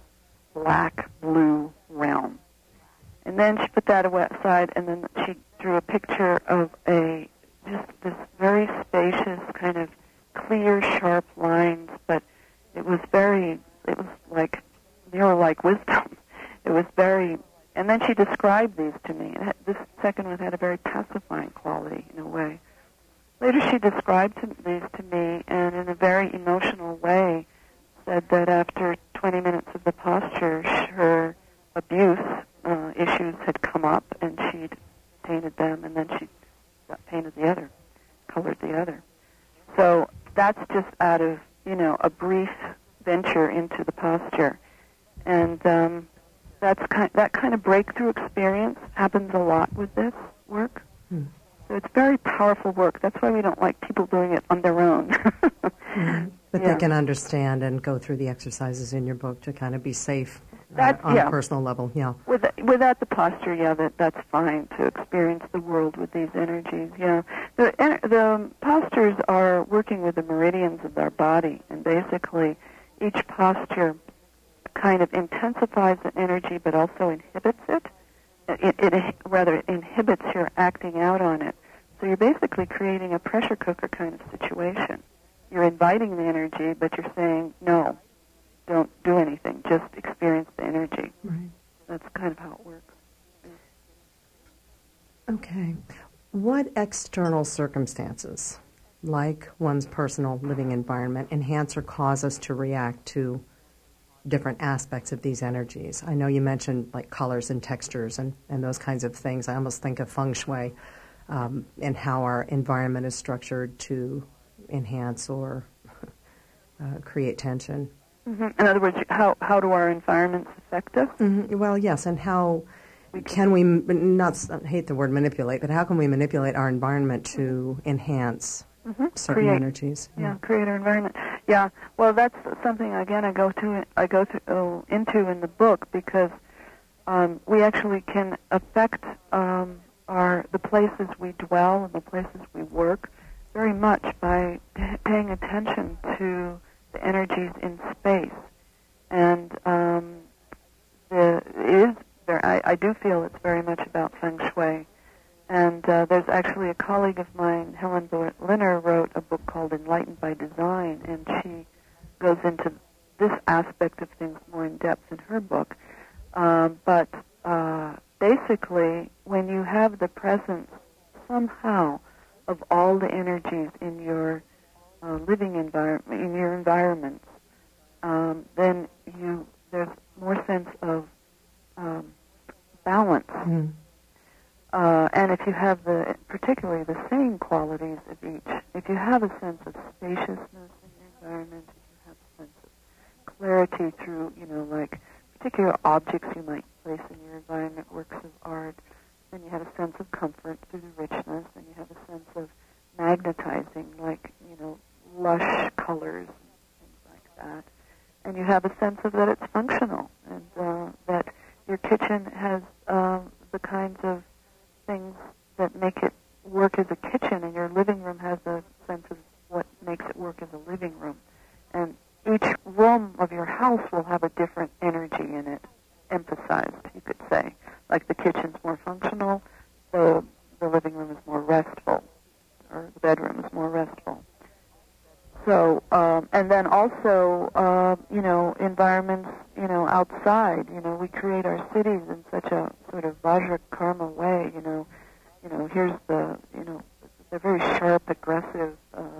black-blue realm. And then she put that aside, and then she drew a picture of just this very spacious, kind of clear, sharp lines, but it was like, they were like wisdom. It was very, and then she described these to me. This second one had a very pacifying quality, in a way. Later she described these to me, and in a very emotional way said that after 20 minutes of the posture, her abuse issues had come up, and she'd painted them, and then she painted the other, colored the other. So that's just out of, a brief venture into the posture. And that kind of breakthrough experience happens a lot with this work. So it's very powerful work. That's why we don't like people doing it on their own. But they can understand and go through the exercises in your book to kind of be safe on a personal level. Yeah. Without the posture, that's fine to experience the world with these energies. Yeah. The postures are working with the meridians of our body, and basically each posture kind of intensifies the energy but also inhibits it. It rather inhibits your acting out on it. So you're basically creating a pressure cooker kind of situation. You're inviting the energy, but you're saying, no, don't do anything. Just experience the energy. Right. That's kind of how it works. Okay. What external circumstances, like one's personal living environment, enhance or cause us to react to different aspects of these energies? I know you mentioned like colors and textures and those kinds of things. I almost think of feng shui and how our environment is structured to enhance or create tension. Mm-hmm. In other words, how do our environments affect us? Mm-hmm. Well, yes, and how can we, I hate the word manipulate, but how can we manipulate our environment to enhance certain energies? Yeah, create our environment. Yeah, well, that's something, again, I go into in the book, because we actually can affect the places we dwell and the places we work very much by paying attention to the energies in space. And I do feel it's very much about feng shui. And there's actually a colleague of mine, Helen Berliner, wrote a book called Enlightened by Design, and she goes into this aspect of things more in depth in her book. But basically, when you have the presence somehow of all the energies in your living environment, in your environments, then there's more sense of balance. Mm. And if you have particularly the same qualities of each, if you have a sense of spaciousness in your environment, if you have a sense of clarity through, like particular objects you might place in your environment, works of art, then you have a sense of comfort through the richness, and you have a sense of magnetizing, like, lush colors and things like that. And you have a sense of that it's functional, and that your kitchen has the kinds of things that make it work as a kitchen, and your living room has a sense of what makes it work as a living room. And each room of your house will have a different energy in it, emphasized, you could say. Like the kitchen's more functional, the living room is more restful, or the bedroom is more restful. So, and then also, environments, outside, we create our cities in such a sort of Vajra karma way, here's they're very sharp, aggressive,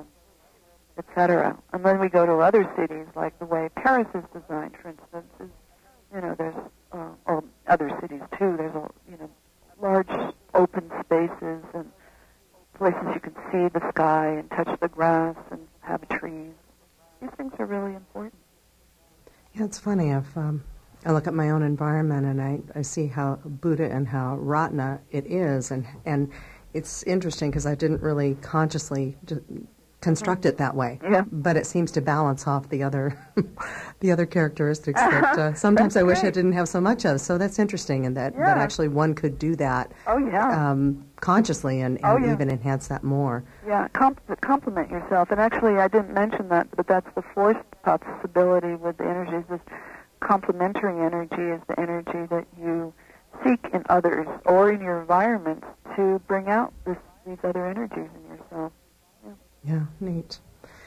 etc. And then we go to other cities, like the way Paris is designed, for instance, is, there's, or other cities too, there's, large open spaces and places you can see the sky and touch the grass and have trees. These things are really important. Yeah, it's funny. I look at my own environment and I see how Buddha and how Ratna it is, and it's interesting because I didn't really consciously construct it that way. Yeah. But it seems to balance off the other the other characteristics that sometimes I wish I didn't have so much of. So that's interesting, and that actually one could do that consciously and even enhance that more. Yeah, compliment yourself. And actually, I didn't mention that, but that's the fourth possibility with the energies. This complementary energy is the energy that you seek in others or in your environment to bring out these other energies in yourself. Yeah, neat.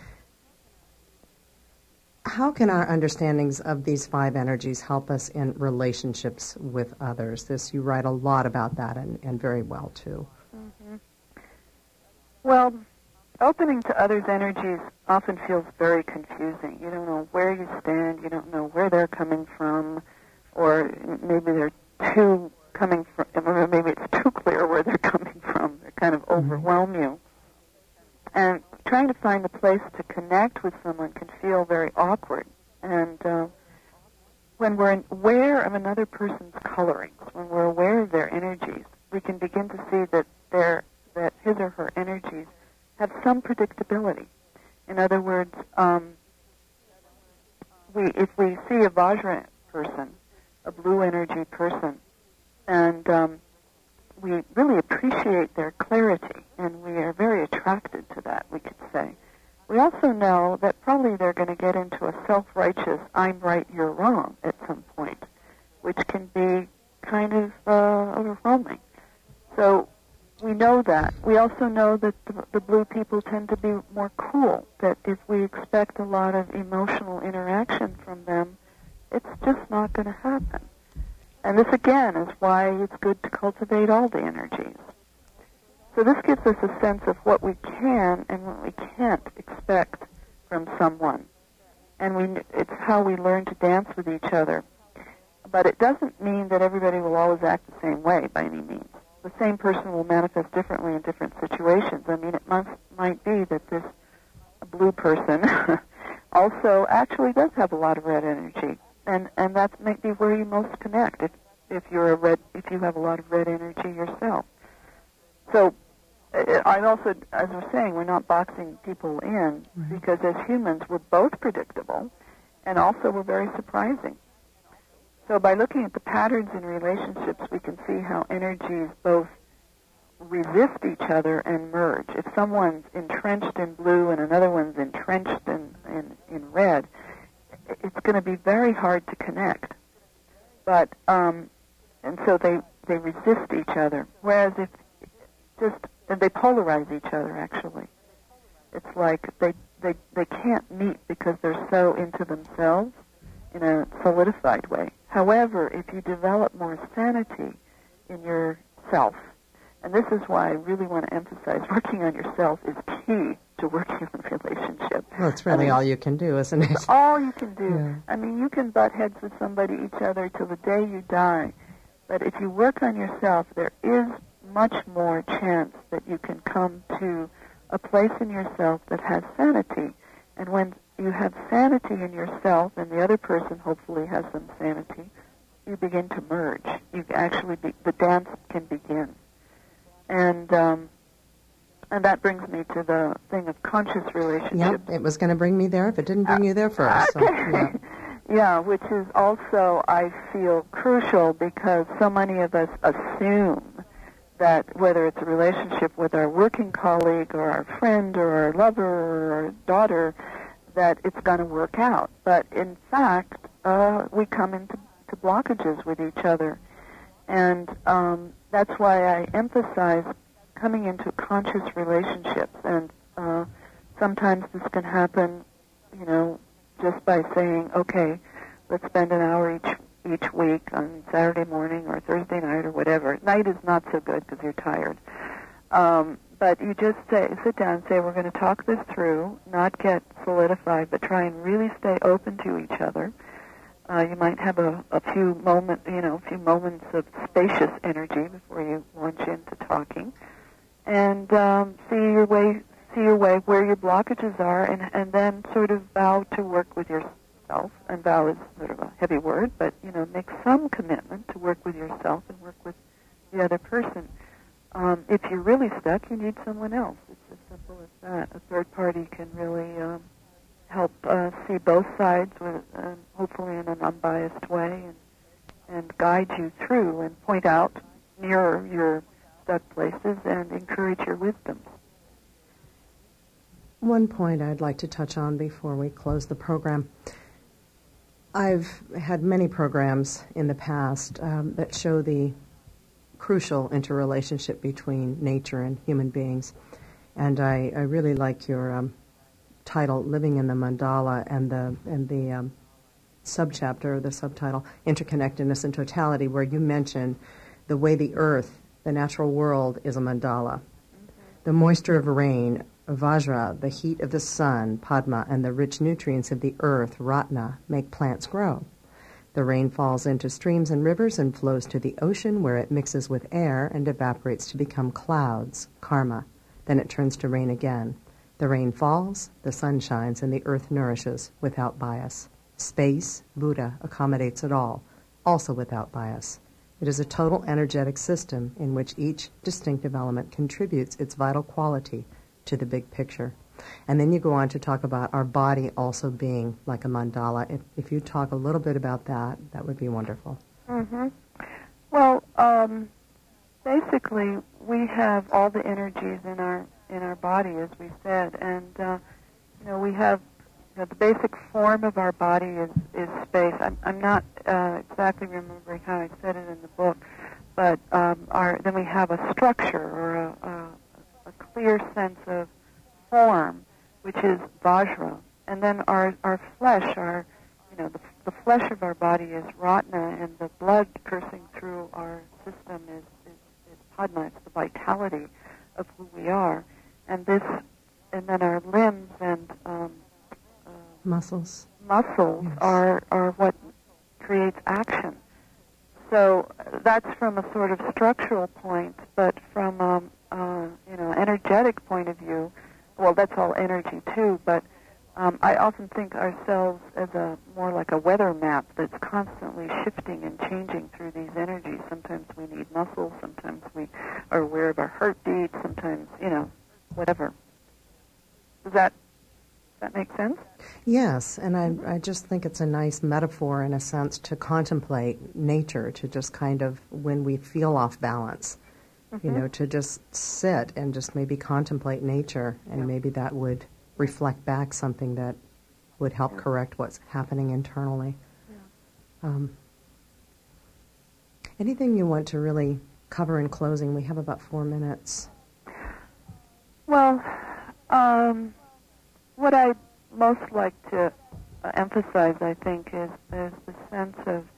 How can our understandings of these five energies help us in relationships with others? You write a lot about that and very well, too. Mm-hmm. Well, opening to others' energies often feels very confusing. You don't know where you stand, you don't know where they're coming from, or maybe they're too coming from, or maybe it's too clear where they're coming from. They kind of overwhelm you. And trying to find a place to connect with someone can feel very awkward. And when we're aware of another person's colorings, when we're aware of their energies, we can begin to see that that his or her energies have some predictability. In other words, if we see a Vajra person, a blue energy person, and we really appreciate their clarity, and we are very attracted to that, we could say. We also know that probably they're going to get into a self-righteous, I'm right, you're wrong at some point, which can be kind of overwhelming. So we know that. We also know that the blue people tend to be more cool, that if we expect a lot of emotional interaction from them, it's just not going to happen. And this, again, is why it's good to cultivate all the energies. So this gives us a sense of what we can and what we can't expect from someone. And it's how we learn to dance with each other. But it doesn't mean that everybody will always act the same way by any means. The same person will manifest differently in different situations. I mean, it might be that this blue person also actually does have a lot of red energy. And that might be where you most connect if you have a lot of red energy yourself. So I also, as we're saying, we're not boxing people in, right, because as humans we're both predictable, and also we're very surprising. So by looking at the patterns in relationships, we can see how energies both resist each other and merge. If someone's entrenched in blue and another one's entrenched in red, it's going to be very hard to connect. But and so they resist each other. Whereas and they polarize each other. Actually, it's like they can't meet because they're so into themselves in a solidified way. However, if you develop more sanity in yourself, and this is why I really want to emphasize working on yourself is key to working on a relationship. Well, it's really all you can do, isn't it? It's all you can do. Yeah. I mean, you can butt heads with somebody, each other, till the day you die. But if you work on yourself, there is much more chance that you can come to a place in yourself that has sanity. And when you have sanity in yourself, and the other person hopefully has some sanity, you begin to merge. You actually the dance can begin. And that brings me to the thing of conscious relationships. Yep, it was going to bring me there if it didn't bring you there first. Okay. So, yeah. Yeah, which is also, I feel, crucial because so many of us assume that whether it's a relationship with our working colleague or our friend or our lover or our daughter, that it's going to work out. But in fact, we come into blockages with each other. And that's why I emphasize coming into conscious relationships. And sometimes this can happen, just by saying, okay, let's spend an hour each week on Saturday morning or Thursday night or whatever. Night is not so good because you're tired. But you just sit down and say, we're going to talk this through, not get solidified, but try and really stay open to each other. You might have a few moments of spacious energy before you launch into talking, and see your way where your blockages are, and then sort of vow to work with yourself. And vow is sort of a heavy word, but make some commitment to work with yourself and work with the other person. If you're really stuck, you need someone else. It's as simple as that. A third party can really help see both sides, with, hopefully in an unbiased way, and guide you through and point out, mirror your stuck places, and encourage your wisdoms. One point I'd like to touch on before we close the program. I've had many programs in the past that show the crucial interrelationship between nature and human beings. And I really like your title, Living in the Mandala, and the subchapter, the subtitle, Interconnectedness and Totality, where you mention the way the earth, the natural world, is a mandala. The moisture of rain, Vajra, the heat of the sun, Padma, and the rich nutrients of the earth, Ratna, make plants grow. The rain falls into streams and rivers and flows to the ocean, where it mixes with air and evaporates to become clouds, Karma. Then it turns to rain again. The rain falls, the sun shines, and the earth nourishes without bias. Space, Buddha, accommodates it all, also without bias. It is a total energetic system in which each distinctive element contributes its vital quality to the big picture. And then you go on to talk about our body also being like a mandala. If you talk a little bit about that, that would be wonderful. Mm-hmm. Well, basically, we have all the energies in our body, as we said, and we have the basic form of our body is space. I'm not exactly remembering how I said it in the book, but then we have a structure or a clear sense of form, which is Vajra, and then our flesh, the flesh of our body is Ratna, and the blood coursing through our system is Padma. It's the vitality of who we are, and then our limbs and muscles yes. are what creates action. So that's from a sort of structural point, but from energetic point of view, well, that's all energy too, but I often think ourselves as more like a weather map that's constantly shifting and changing through these energies. Sometimes we need muscles, sometimes we are aware of our heartbeat, sometimes, whatever. Does that make sense? Yes, and I just think it's a nice metaphor in a sense to contemplate nature, to just kind of, when we feel off balance, to just sit and just maybe contemplate nature, and maybe that would reflect back something that would help correct what's happening internally. Yeah. Anything you want to really cover in closing? We have about 4 minutes. Well, what I'd most like to emphasize, I think, is the sense of,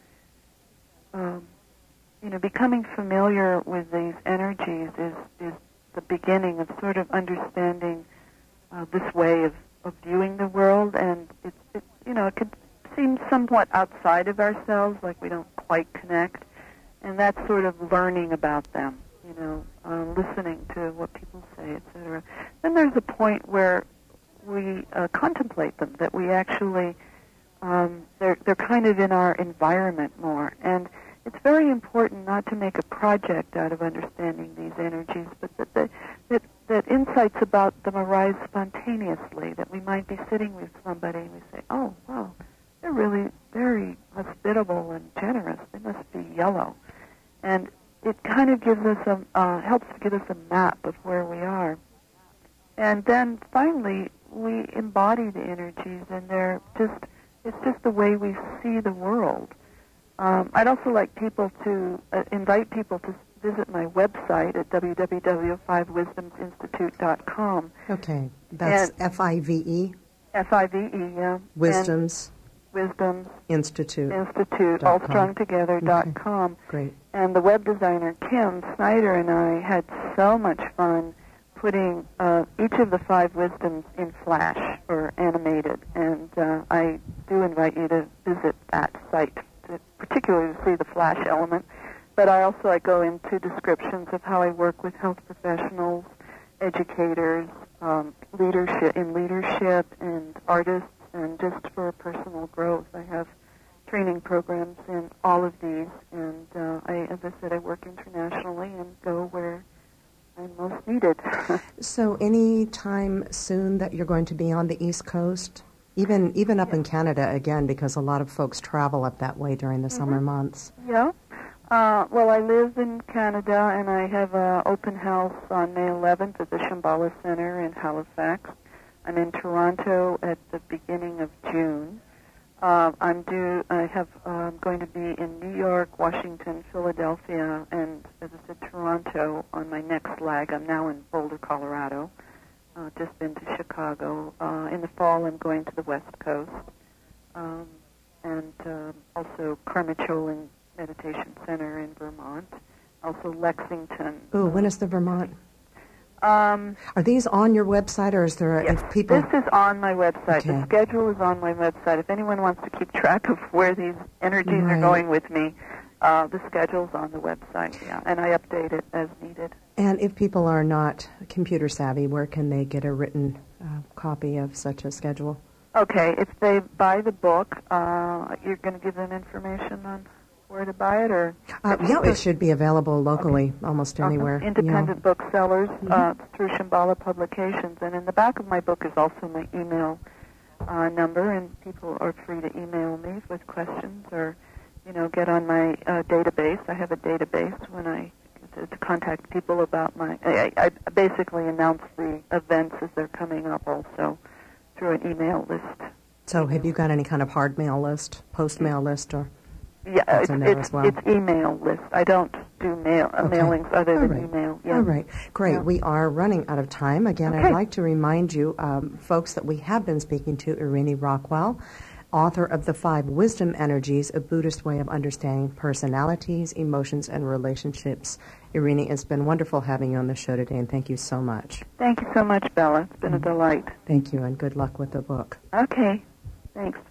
becoming familiar with these energies is the beginning of sort of understanding this way of viewing the world, and it could seem somewhat outside of ourselves, like we don't quite connect, and that's sort of learning about them, listening to what people say, etc. Then there's a point where we contemplate them, that we actually, they're kind of in our environment more, and it's very important not to make a project out of understanding these energies, but that insights about them arise spontaneously, that we might be sitting with somebody and we say, oh, wow, they're really very hospitable and generous. They must be yellow. And it kind of gives us helps to give us a map of where we are. And then finally, we embody the energies, and it's just the way we see the world. I'd also like people to invite people to visit my website at www.fivewisdomsinstitute.com. Okay, that's F-I-V-E? F-I-V-E, yeah. Wisdoms Institute, all strung together.com. Okay. Great. And the web designer, Kim Snyder, and I had so much fun putting each of the 5 wisdoms in Flash or animated. And I do invite you to visit that site, particularly to see the Flash element. But I go into descriptions of how I work with health professionals, educators, leadership and artists, and just for personal growth. I have training programs in all of these, and as I said, I work internationally and go where I'm most needed. So any time soon that you're going to be on the East Coast? Even up in Canada, again, because a lot of folks travel up that way during the summer months. Yeah. Well, I live in Canada, and I have an open house on May 11th at the Shambhala Center in Halifax. I'm in Toronto at the beginning of June. I'm going to be in New York, Washington, Philadelphia, and, as I said, Toronto on my next leg. I'm now in Boulder, Colorado. Just been to Chicago. In the fall, I'm going to the West Coast, and also Karma-Choling Meditation Center in Vermont, also Lexington. Oh, when is the Vermont? Are these on your website, or is there yes, if people? This is on my website. Okay. The schedule is on my website. If anyone wants to keep track of where these energies are going with me, the schedule's on the website, yeah, and I update it as needed. And if people are not computer savvy, where can they get a written copy of such a schedule? Okay, if they buy the book, you're going to give them information on where to buy it, or yeah, it should be available locally, almost anywhere. Independent booksellers through Shambhala Publications, and in the back of my book is also my email number, and people are free to email me with questions or get on my database. I have a database when I to contact people about my. I basically announce the events as they're coming up, also through an email list. So, have you got any kind of hard mail list, post mail list, or? Yeah, it's email list. I don't do mailings other than email. Yeah. All right, great. Yeah. We are running out of time. Again, I'd like to remind you, folks, that we have been speaking to Irini Rockwell, author of The 5 Wisdom Energies, a Buddhist way of understanding personalities, emotions, and relationships. Irini, it's been wonderful having you on the show today, and thank you so much. Thank you so much, Bella. It's been a delight. Thank you, and good luck with the book. Okay. Thanks.